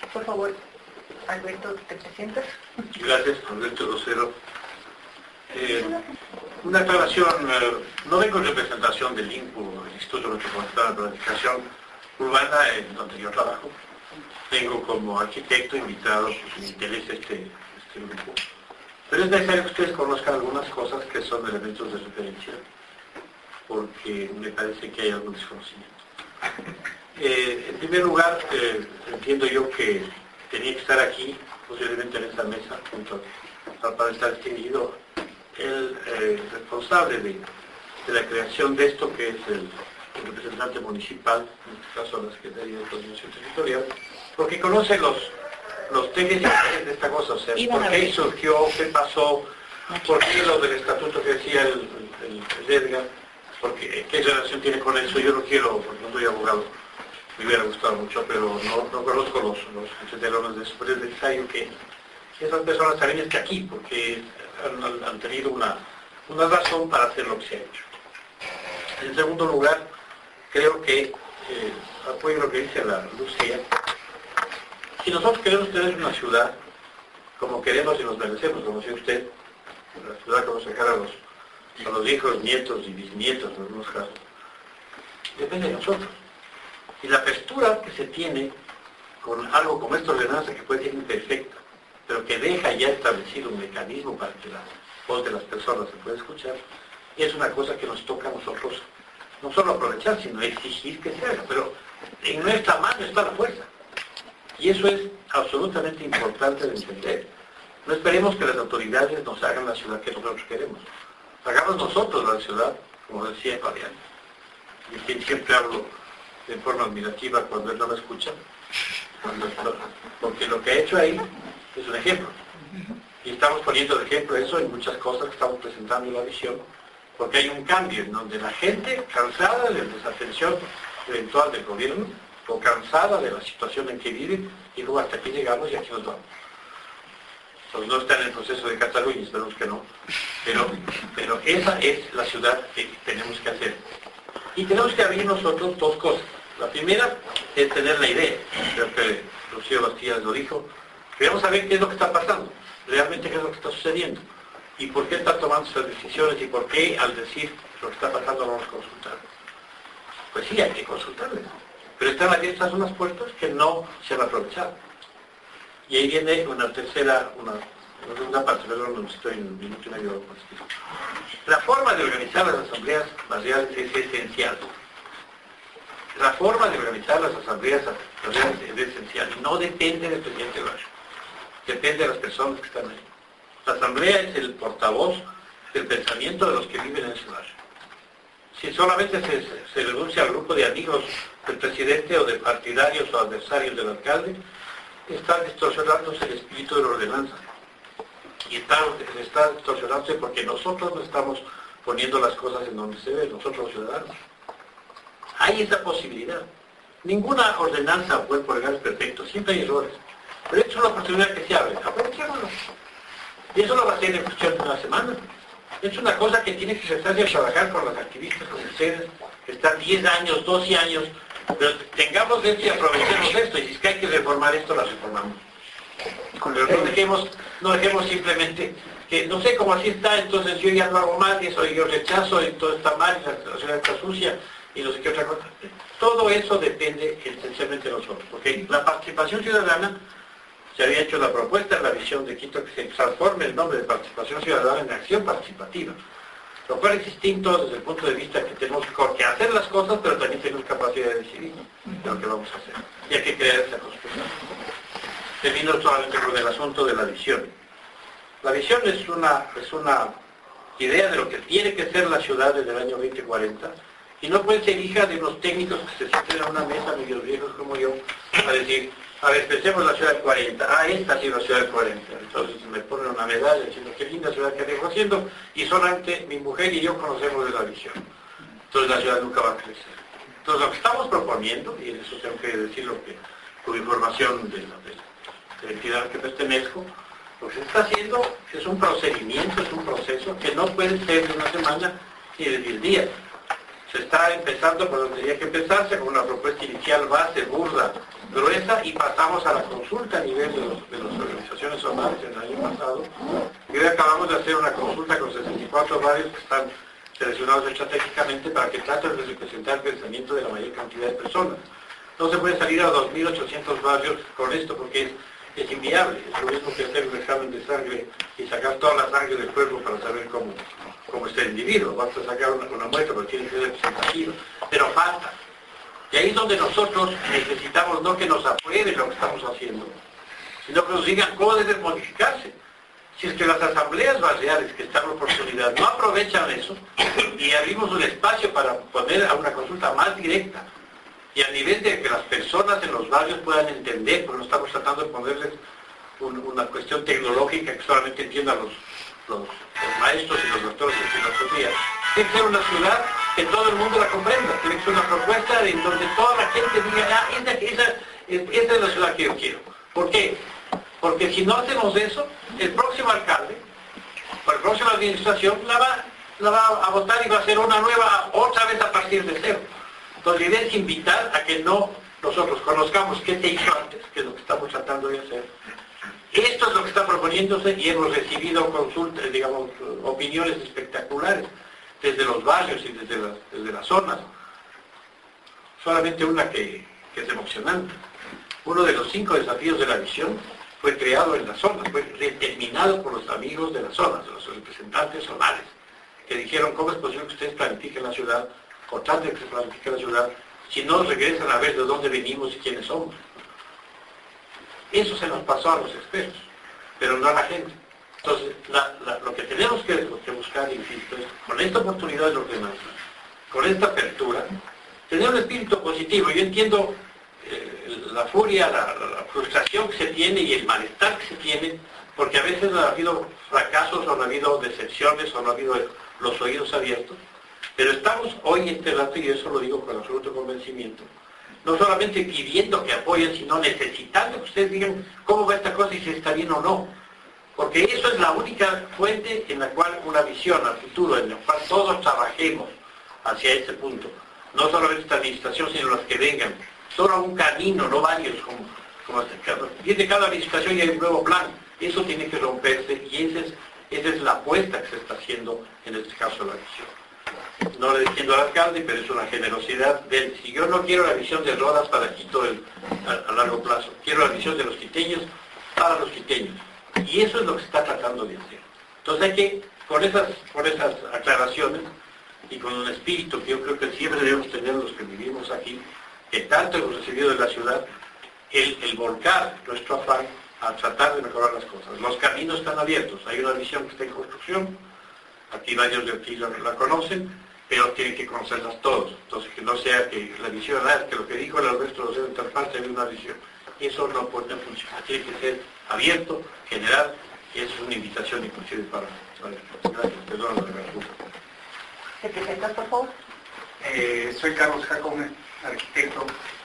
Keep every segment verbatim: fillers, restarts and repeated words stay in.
Por favor, Alberto, ¿te presentas? Gracias, Alberto Rosero. Eh, una aclaración, eh, no vengo en representación del I N P U, el Instituto Metropolitano de Planificación Urbana, en donde yo trabajo. Vengo como arquitecto invitado, pues me interesa este, este grupo. Pero es necesario que ustedes conozcan algunas cosas que son elementos de referencia, porque me parece que hay algún desconocimiento. Eh, en primer lugar, eh, entiendo yo que tenía que estar aquí, posiblemente en esta mesa, junto al padre estar distinguido, el eh, responsable de, de la creación de esto, que es el, el representante municipal, en este caso la Secretaría de Coordinación Territorial, porque conoce los, los técnicos de esta cosa, o sea, por qué surgió, qué pasó, por qué lo del estatuto que decía el, el, el Edgar, porque, qué relación tiene con eso. Yo no quiero, porque no soy abogado, me hubiera gustado mucho, pero no, no conozco los, los antecedentes de eso, pero es necesario que esas personas también estén aquí, porque han, han tenido una, una razón para hacer lo que se ha hecho. En segundo lugar, creo que, eh, apoyo lo que dice la Lucía, si nosotros queremos tener una ciudad como queremos y nos merecemos, como decía usted, la ciudad que vamos a sacar a los, a los hijos, nietos y bisnietos en algunos casos, depende de nosotros. Y la apertura que se tiene con algo como esta ordenanza, que puede ser imperfecta, pero que deja ya establecido un mecanismo para que la voz de las personas se pueda escuchar, es una cosa que nos toca a nosotros no solo aprovechar, sino exigir que se haga. Pero en nuestra mano está la fuerza. Y eso es absolutamente importante de entender. No esperemos que las autoridades nos hagan la ciudad que nosotros queremos. Hagamos nosotros la ciudad, como decía Fabián. Y quien siempre hablo de forma admirativa cuando él no me escucha, cuando, porque lo que ha hecho ahí es un ejemplo. Y estamos poniendo de ejemplo eso en muchas cosas que estamos presentando en la visión, porque hay un cambio en donde la gente, cansada de la desatención eventual del gobierno, o cansada de la situación en que vive, dijo, hasta aquí llegamos y aquí nos vamos. Entonces no está en el proceso de Cataluña, esperemos que no, pero, pero esa es la ciudad que tenemos que hacer. Y tenemos que abrir nosotros dos cosas. La primera es tener la idea, creo que Rocío Bastías lo dijo, queremos saber qué es lo que está pasando, realmente qué es lo que está sucediendo, y por qué están tomando esas decisiones, y por qué al decir lo que está pasando vamos a consultar. Pues sí, hay que consultarles, pero están abiertas unas puertas que no se han aprovechado. Y ahí viene una tercera, una, una segunda parte, perdón, no estoy en un minuto y medio. La forma de organizar las asambleas barriales es esencial. La forma de organizar las asambleas barriales es esencial y no depende del presidente del barrio. Depende de las personas que están ahí. La asamblea es el portavoz del pensamiento de los que viven en ese barrio. Si solamente se, se reduce al grupo de amigos del presidente o de partidarios o adversarios del alcalde, está distorsionándose el espíritu de la ordenanza. Y está, está distorsionándose porque nosotros no estamos poniendo las cosas en donde se ve, nosotros los ciudadanos. Hay esa posibilidad. Ninguna ordenanza puede poner es perfecto, siempre hay errores. Pero esta es una oportunidad que se abre, aprovechémoslo. Y eso no va a ser en cuestión de una semana. Es una cosa que tiene que sentarse a trabajar con los activistas, con ustedes, que están diez años, doce años, pero tengamos esto y aprovechemos esto, y si es que hay que reformar esto, lo reformamos. Pero no dejemos, no dejemos simplemente que, no sé cómo así está, entonces yo ya no hago más, y eso yo rechazo, y todo está mal, y la ciudad está sucia, y no sé qué otra cosa. Todo eso depende esencialmente de nosotros, porque la participación ciudadana, se había hecho la propuesta en la visión de Quito que se transforme el nombre de participación ciudadana en acción participativa, lo cual es distinto desde el punto de vista que tenemos que hacer las cosas, pero también tenemos capacidad de decidir de lo que vamos a hacer, y hay que crear esa construcción. Termino solamente con el asunto de la visión. La visión es una, es una idea de lo que tiene que ser la ciudad desde el año veinte cuarenta, y no puede ser hija de unos técnicos que se sienten en una mesa, medios viejos como yo, a decir, a ver, pensemos la ciudad del cuarenta, ah, esta ha sido la ciudad del cuarenta, entonces me ponen una medalla diciendo qué linda ciudad que vengo haciendo, y solamente mi mujer y yo conocemos de la visión. Entonces la ciudad nunca va a crecer. Entonces lo que estamos proponiendo, y en eso tengo que decirlo que con información de la, de la entidad al que pertenezco, lo que se está haciendo es un procedimiento, es un proceso que no puede ser de una semana ni de diez días. Se está empezando por donde tenía que empezarse, con una propuesta inicial base, burda, gruesa y pasamos a la consulta a nivel de, los, de las organizaciones zonales el año pasado. Y hoy acabamos de hacer una consulta con sesenta y cuatro barrios que están seleccionados estratégicamente para que traten de representar el pensamiento de la mayor cantidad de personas. No se puede salir a dos mil ochocientos barrios con esto porque es, es inviable. Es lo mismo que hacer un examen de sangre y sacar toda la sangre del cuerpo para saber cómo, cómo está el individuo. Basta sacar una, una muestra, pero tiene que ser representativo. Pero falta. Y ahí es donde nosotros necesitamos no que nos aprueben lo que estamos haciendo, sino que nos digan cómo debe modificarse. Si es que las asambleas barriales que están en oportunidad no aprovechan eso y abrimos un espacio para poner a una consulta más directa y a nivel de que las personas en los barrios puedan entender, porque no estamos tratando de ponerles un, una cuestión tecnológica que solamente entiendan los, los, los maestros y los doctores de filosofía. Tiene que ser una ciudad que todo el mundo la comprenda, tiene que ser una propuesta en donde toda la gente diga, ah, esa, esa, esa es la ciudad que yo quiero. ¿Por qué? Porque si no hacemos eso, el próximo alcalde, o la próxima administración, la va, la va a votar y va a hacer una nueva, otra vez a partir de cero. Entonces, la idea es invitar a que no nosotros conozcamos qué se hizo antes, que es lo que estamos tratando de hacer. Esto es lo que está proponiéndose y hemos recibido consultas, digamos, opiniones espectaculares desde los barrios y desde las, desde las zonas. Solamente una que, que es emocionante. Uno de los cinco desafíos de la visión fue creado en la zona, fue determinado por los amigos de las zonas, de los representantes zonales, que dijeron cómo es posible que ustedes planifiquen la ciudad, o traten que se planifique la ciudad, si no regresan a ver de dónde venimos y quiénes somos. Eso se nos pasó a los expertos, pero no a la gente. Entonces, la, la, lo que tenemos que, que buscar, insisto, es con esta oportunidad de los demás, con esta apertura, tener un espíritu positivo. Yo entiendo eh, la furia, la, la frustración que se tiene y el malestar que se tiene, porque a veces ha habido fracasos, o no ha habido decepciones, o no ha habido los oídos abiertos, pero estamos hoy en este rato, y eso lo digo con absoluto convencimiento, no solamente pidiendo que apoyen, sino necesitando que ustedes digan cómo va esta cosa y si está bien o no. Porque eso es la única fuente en la cual una visión al futuro, en la cual todos trabajemos hacia ese punto. No solamente esta administración, sino las que vengan. Solo un camino, no varios, como, como viene cada administración y hay un nuevo plan. Eso tiene que romperse y esa es, esa es la apuesta que se está haciendo en este caso de la visión. No le defiendo al alcalde, pero es una generosidad de él. Si yo no quiero la visión de Rodas para Quito el, a, a largo plazo, quiero la visión de los quiteños para los quiteños. Y eso es lo que se está tratando de hacer. Entonces hay que, con esas, con esas aclaraciones y con un espíritu que yo creo que siempre debemos tener los que vivimos aquí, que tanto hemos recibido de la ciudad, el, el volcar nuestro afán a tratar de mejorar las cosas. Los caminos están abiertos, hay una visión que está en construcción, aquí varios de aquí la, la conocen, pero tienen que conocerlas todos. Entonces que no sea que la visión, ah, que lo que dijo el resto de los interfaces es una visión. Eso no puede funcionar, tiene que ser abierto, general, y eso es una invitación inclusive para... Gracias, perdón, la pregunta. ¿Se presenta, por favor? Eh, soy Carlos Jacome, arquitecto.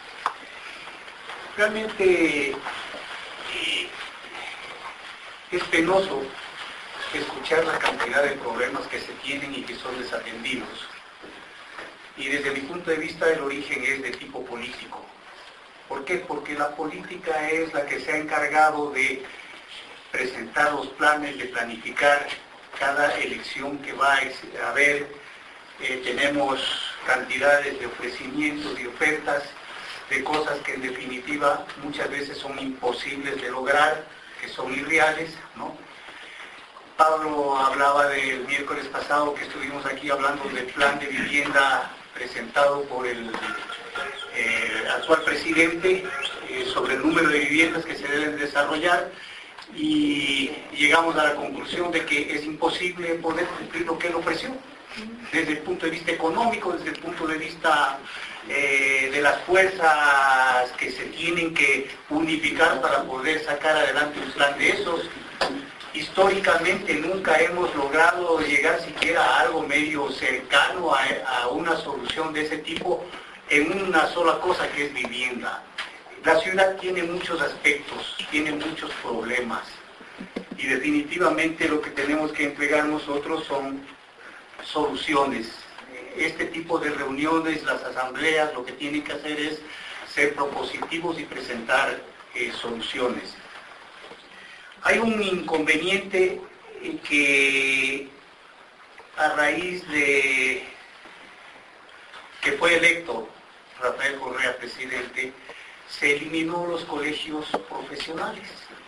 Realmente eh, es penoso escuchar la cantidad de problemas que se tienen y que son desatendidos. Y desde mi punto de vista el origen es de tipo político. ¿Por qué? Porque la política es la que se ha encargado de presentar los planes, de planificar cada elección que va a haber. Eh, tenemos cantidades de ofrecimientos y ofertas de cosas que en definitiva muchas veces son imposibles de lograr, que son irreales, ¿no? Pablo hablaba del miércoles pasado que estuvimos aquí hablando del plan de vivienda presentado por el eh, actual presidente eh, sobre el número de viviendas que se deben desarrollar, y llegamos a la conclusión de que es imposible poder cumplir lo que él ofreció desde el punto de vista económico, desde el punto de vista eh, de las fuerzas que se tienen que unificar para poder sacar adelante un plan de esos. Históricamente nunca hemos logrado llegar siquiera a algo medio cercano a, a una solución de ese tipo en una sola cosa, que es vivienda. La ciudad tiene muchos aspectos, tiene muchos problemas, y definitivamente lo que tenemos que entregar nosotros son soluciones. Este tipo de reuniones, las asambleas, lo que tienen que hacer es ser propositivos y presentar eh, soluciones. Hay un inconveniente en que a raíz de que fue electo Rafael Correa presidente, se eliminó los colegios profesionales.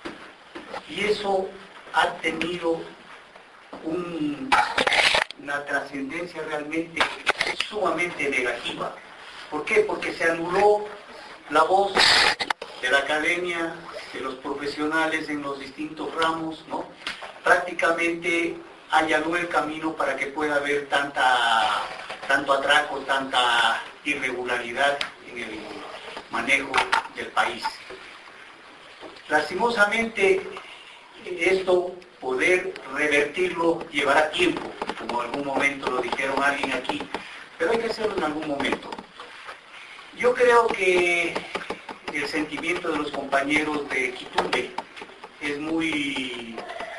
Y eso ha tenido un, una trascendencia realmente sumamente negativa. ¿Por qué? Porque se anuló la voz de la academia, de los profesionales en los distintos ramos, ¿no? Prácticamente allanó el camino para que pueda haber tanta, tanto atraco, tanta irregularidad en el manejo del país. Lastimosamente, esto, poder revertirlo, llevará tiempo, como en algún momento lo dijeron alguien aquí, pero hay que hacerlo en algún momento. Yo creo que el sentimiento de los compañeros de Quitumbe es muy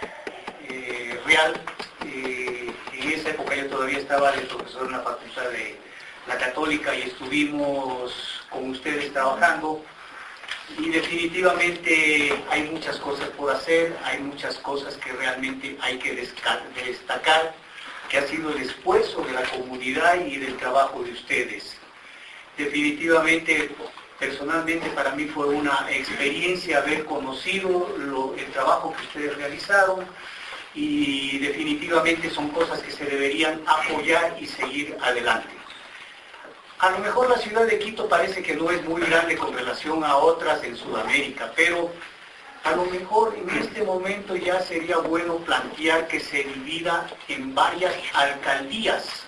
eh, real. Eh, en esa época yo todavía estaba de profesor en la Facultad de la Católica y estuvimos con ustedes trabajando. Y definitivamente hay muchas cosas por hacer, hay muchas cosas que realmente hay que destacar, que ha sido el esfuerzo de la comunidad y del trabajo de ustedes. Definitivamente, personalmente para mí fue una experiencia haber conocido lo, el trabajo que ustedes realizaron y definitivamente son cosas que se deberían apoyar y seguir adelante. A lo mejor la ciudad de Quito parece que no es muy grande con relación a otras en Sudamérica, pero a lo mejor en este momento ya sería bueno plantear que se divida en varias alcaldías.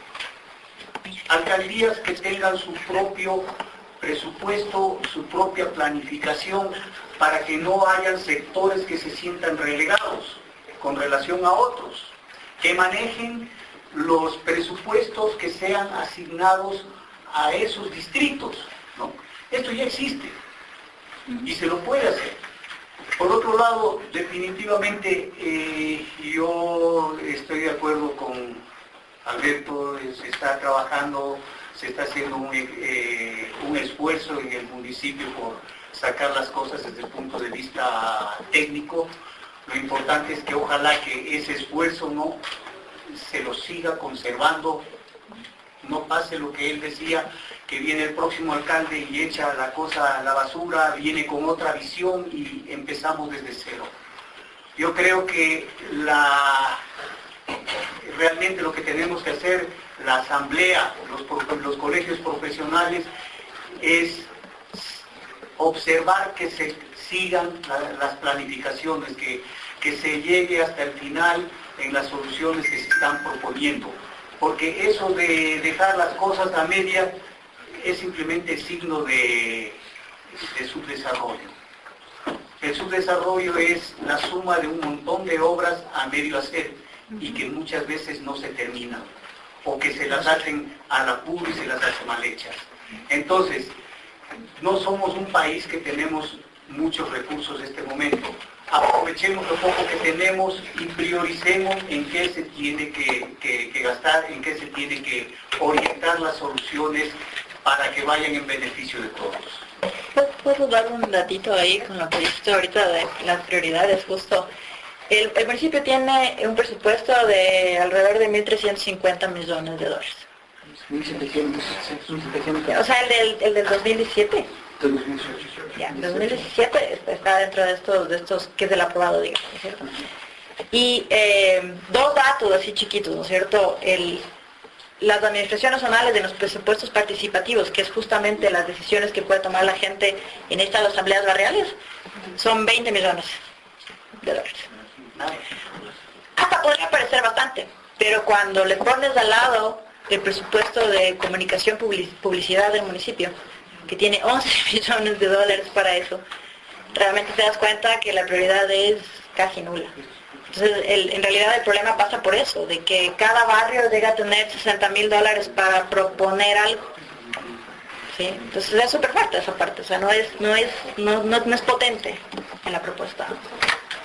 Alcaldías que tengan su propio presupuesto, su propia planificación, para que no hayan sectores que se sientan relegados con relación a otros, que manejen los presupuestos que sean asignados a esos distritos, ¿no? Esto ya existe y se lo puede hacer. Por otro lado, definitivamente eh, yo estoy de acuerdo con Alberto, se está trabajando, se está haciendo un, eh, un esfuerzo en el municipio por sacar las cosas desde el punto de vista técnico. Lo importante es que ojalá que ese esfuerzo no se lo siga conservando, no pase lo que él decía, que viene el próximo alcalde y echa la cosa a la basura, viene con otra visión y empezamos desde cero. Yo creo que la, realmente lo que tenemos que hacer, la asamblea, los, los colegios profesionales, es observar que se sigan la, las planificaciones, que, que se llegue hasta el final en las soluciones que se están proponiendo. Porque eso de dejar las cosas a media es simplemente signo de, de subdesarrollo. El subdesarrollo es la suma de un montón de obras a medio hacer y que muchas veces no se terminan, o que se las hacen al apuro y se las hacen mal hechas. Entonces, no somos un país que tenemos muchos recursos en este momento. Aprovechemos lo poco que tenemos y prioricemos en qué se tiene que, que, que gastar, en qué se tiene que orientar las soluciones para que vayan en beneficio de todos. ¿Puedo dar un datito ahí con lo que dijiste ahorita de las prioridades? Justo, el, el municipio tiene un presupuesto de alrededor de mil trescientos cincuenta millones de dólares. mil setecientos. O sea, el del, el del dos mil diecisiete. Ya, dos mil diecisiete está dentro de estos, de estos que es el aprobado, digamos, ¿no es cierto? Y eh, dos datos así chiquitos, ¿no es cierto? El, las administraciones zonales de los presupuestos participativos, que es justamente las decisiones que puede tomar la gente en estas asambleas barriales, son veinte millones de dólares. Hasta podría parecer bastante, pero cuando le pones al lado el presupuesto de comunicación, publicidad del municipio, que tiene once millones de dólares para eso, realmente te das cuenta que la prioridad es casi nula. Entonces, el, en realidad el problema pasa por eso, de que cada barrio llega a tener sesenta mil dólares para proponer algo. ¿Sí? Entonces es súper fuerte esa parte, o sea, no es, no, es, no, no, no es potente en la propuesta.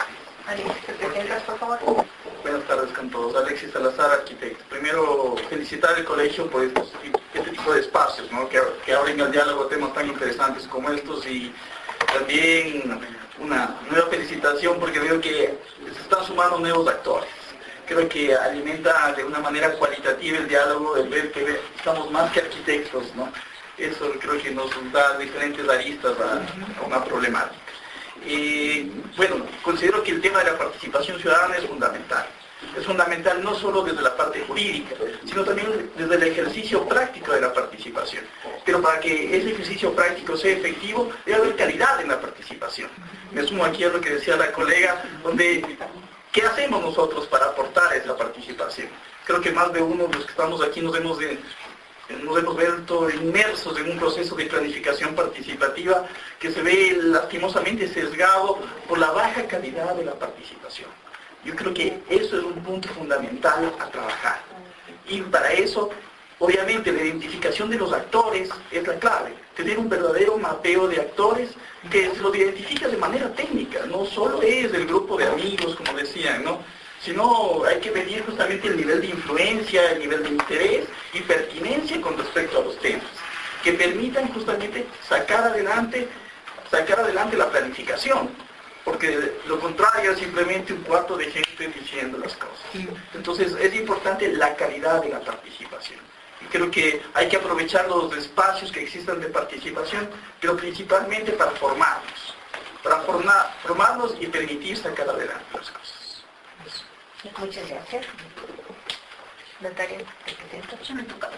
Alexis, ¿te presentas, por favor? Buenas tardes con todos. Alexis Salazar, arquitecto. Primero, felicitar al colegio por estos, este tipo de espacios, ¿no? que, que abren al diálogo temas tan interesantes como estos, y también una nueva felicitación porque veo que se están sumando nuevos actores. Creo que alimenta de una manera cualitativa el diálogo, el ver que estamos más que arquitectos, ¿no? Eso creo que nos da diferentes aristas a, a una problemática. Y bueno, considero que el tema de la participación ciudadana es fundamental. Es fundamental no solo desde la parte jurídica, sino también desde el ejercicio práctico de la participación. Pero para que ese ejercicio práctico sea efectivo, debe haber calidad en la participación. Me sumo aquí a lo que decía la colega, donde ¿qué hacemos nosotros para aportar a esa participación? Creo que más de uno de los que estamos aquí nos hemos, de, nos hemos vuelto inmersos en un proceso de planificación participativa que se ve lastimosamente sesgado por la baja calidad de la participación. Yo creo que eso es un punto fundamental a trabajar. Y para eso, obviamente, la identificación de los actores es la clave. Tener un verdadero mapeo de actores que se los identifica de manera técnica. No solo es el grupo de amigos, como decían, ¿no? Sino hay que medir justamente el nivel de influencia, el nivel de interés y pertinencia con respecto a los temas, que permitan justamente sacar adelante, sacar adelante la planificación. Porque lo contrario es simplemente un cuarto de gente diciendo las cosas. Entonces es importante la calidad de la participación. Y creo que hay que aprovechar los espacios que existan de participación, pero principalmente para formarnos. Para formar, formarnos y permitir sacar adelante las cosas. Muchas gracias. Natalia, ¿te presentas? Yo me toca.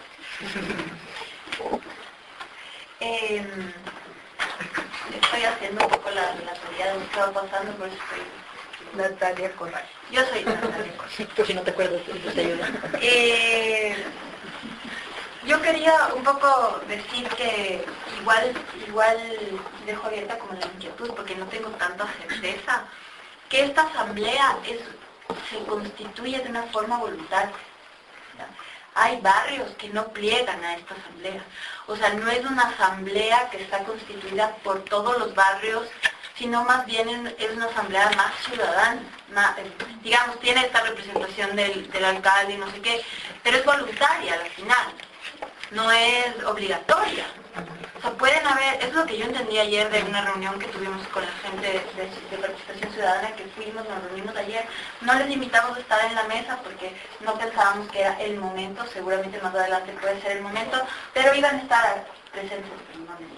Eh, estoy haciendo un poco la, la teoría de lo que estaba pasando, por eso estoy Natalia Corral. Yo soy Natalia Corral. Por si no te acuerdas, te ayuda. Eh, yo quería un poco decir que igual, igual dejo abierta como la inquietud, porque no tengo tanta certeza, que esta asamblea es, se constituye de una forma voluntaria. ¿Ya? Hay barrios que no pliegan a esta asamblea. O sea, no es una asamblea que está constituida por todos los barrios, sino más bien es una asamblea más ciudadana. Más, digamos, tiene esta representación del, del alcalde y no sé qué, pero es voluntaria al final, no es obligatoria. O sea, pueden haber, es lo que yo entendí ayer de una reunión que tuvimos con la gente de, de, de participación ciudadana, que fuimos, nos reunimos ayer, no les invitamos a estar en la mesa porque no pensábamos que era el momento, seguramente más adelante puede ser el momento, pero iban a estar presentes en un momento.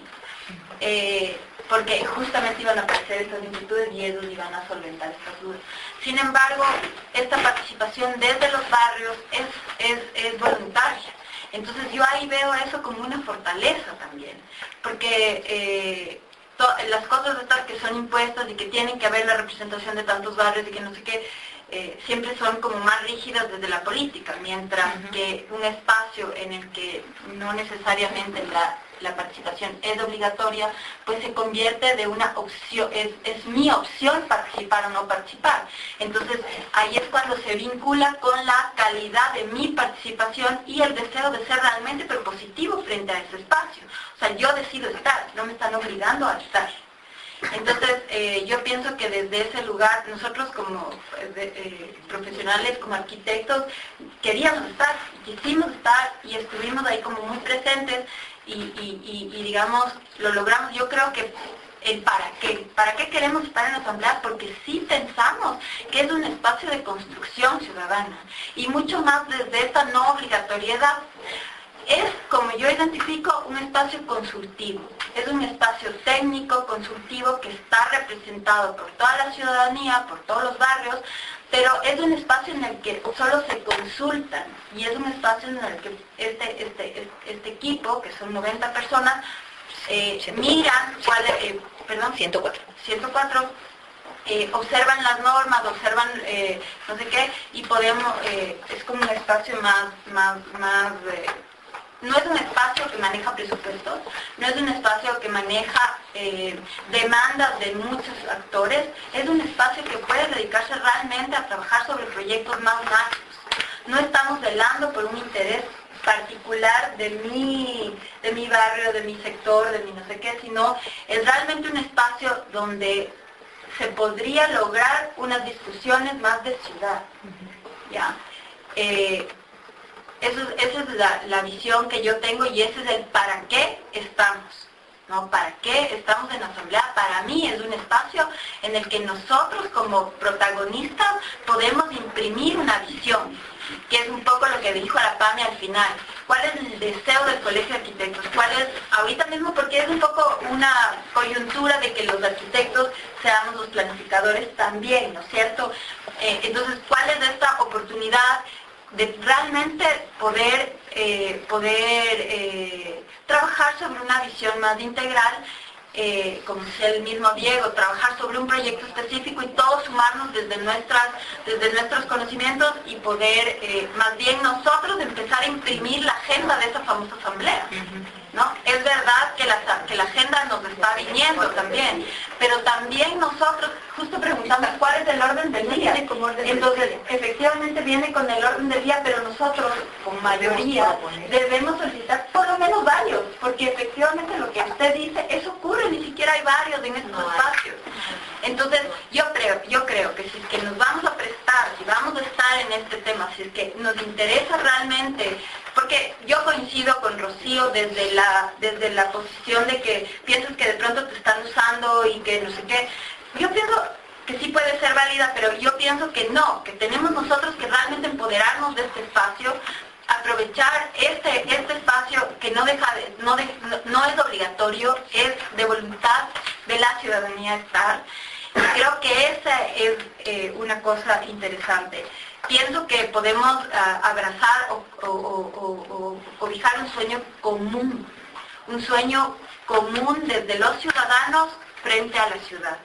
Eh, porque justamente iban a aparecer estas inquietudes y ellos iban a solventar estas dudas. Sin embargo, esta participación desde los barrios es, es, es voluntaria. Entonces yo ahí veo eso como una fortaleza también, porque eh, las cosas estas que son impuestas y que tienen que haber la representación de tantos barrios y que no sé qué, eh, siempre son como más rígidas desde la política, mientras uh-huh. que un espacio en el que no necesariamente la, la participación es obligatoria, pues se convierte de una opción, es, es mi opción participar o no participar. Entonces ahí es cuando se vincula con la calidad de mi participación y el deseo de ser realmente propositivo frente a ese espacio. O sea, yo decido estar, no me están obligando a estar. Entonces, eh, yo pienso que desde ese lugar, nosotros como eh, eh, profesionales, como arquitectos, queríamos estar, quisimos estar y estuvimos ahí como muy presentes y, y, y, y digamos, lo logramos. Yo creo que el para qué, para qué queremos estar en la asamblea, porque sí pensamos que es un espacio de construcción ciudadana y mucho más desde esta no obligatoriedad. Es, como yo identifico, un espacio consultivo. Es un espacio técnico, consultivo, que está representado por toda la ciudadanía, por todos los barrios, pero es un espacio en el que solo se consultan y es un espacio en el que este, este, este equipo, que son noventa personas, eh, miran cuál, eh, perdón, ciento cuatro. ciento cuatro Eh, observan las normas, observan eh, no sé qué, y podemos, eh, es como un espacio más, más, más, eh, no es un espacio que maneja presupuestos, no es un espacio que maneja eh, demandas de muchos actores, es un espacio que puede dedicarse realmente a trabajar sobre proyectos más macros. No estamos velando por un interés particular de mi, de mi barrio, de mi sector, de mi no sé qué, sino es realmente un espacio donde se podría lograr unas discusiones más de ciudad. ¿Ya? Eh, eso, esa es la, la visión que yo tengo y ese es el para qué estamos. ¿No? ¿Para qué estamos en la asamblea? Para mí es un espacio en el que nosotros como protagonistas podemos imprimir una visión, que es un poco lo que dijo Arapami al final. ¿Cuál es el deseo del Colegio de Arquitectos? ¿Cuál es, ahorita mismo, porque es un poco una coyuntura de que los arquitectos seamos los planificadores también, ¿no es cierto? Eh, entonces, ¿cuál es esta oportunidad de realmente poder, eh, poder eh, trabajar sobre una visión más integral, eh, como decía el mismo Diego, trabajar sobre un proyecto específico y todos sumarnos desde, nuestras, desde nuestros conocimientos y poder, eh, más bien nosotros, empezar a imprimir la agenda de esa famosa asamblea? ¿No? Es verdad que la, que la agenda nos está viniendo también, pero también nosotros justo preguntamos cuál es el orden del día. Entonces, efectivamente viene con el orden del día, pero nosotros, con mayoría, debemos solicitar por lo menos varios, porque efectivamente lo que usted dice, eso ocurre, ni siquiera hay varios en estos espacios. Entonces, yo creo, yo creo que si es que nos vamos a prestar, si vamos a estar en este tema, si es que nos interesa realmente, porque yo coincido con Rocío desde la, desde la posición de que piensas que de pronto te están usando y que no sé qué. Yo pienso que sí puede ser válida, pero yo pienso que no, que tenemos nosotros que realmente empoderarnos de este espacio, aprovechar este, este espacio que no, deja de, no, de, no, no es obligatorio, es de voluntad de la ciudadanía estar. Y creo que esa es eh, una cosa interesante. Pienso que podemos uh, abrazar o, o, o, o cobijar un sueño común, un sueño común desde los ciudadanos frente a la ciudad.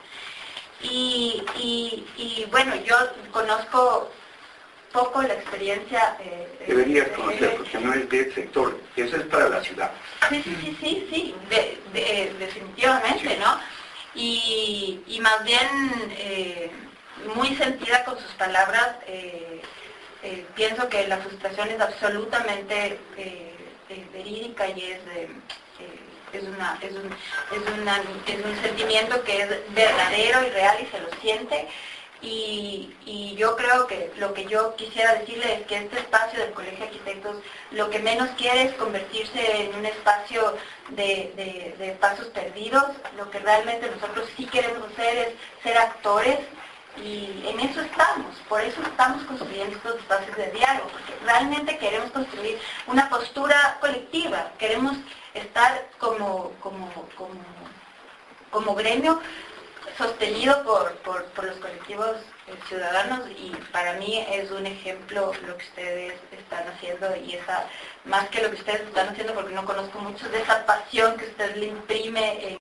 Y, y, y bueno, yo conozco poco la experiencia... Eh, Deberías conocer, porque no es del sector, eso es para la ciudad. Sí, sí, sí, sí, sí, de, de, definitivamente, ¿no? Y, y más bien... Eh, muy sentida con sus palabras, eh, eh, pienso que la frustración es absolutamente eh, eh, verídica y es, eh, eh, es, una, es, un, es, una, es un sentimiento que es verdadero y real y se lo siente. Y, y yo creo que lo que yo quisiera decirle es que este espacio del Colegio de Arquitectos lo que menos quiere es convertirse en un espacio de, de, de pasos perdidos. Lo que realmente nosotros sí queremos hacer es ser actores. Y en eso estamos, por eso estamos construyendo estos espacios de diálogo, porque realmente queremos construir una postura colectiva, queremos estar como, como, como, como gremio sostenido por, por, por los colectivos eh, ciudadanos, y para mí es un ejemplo lo que ustedes están haciendo, y esa, más que lo que ustedes están haciendo, porque no conozco mucho de esa pasión que usted le imprime en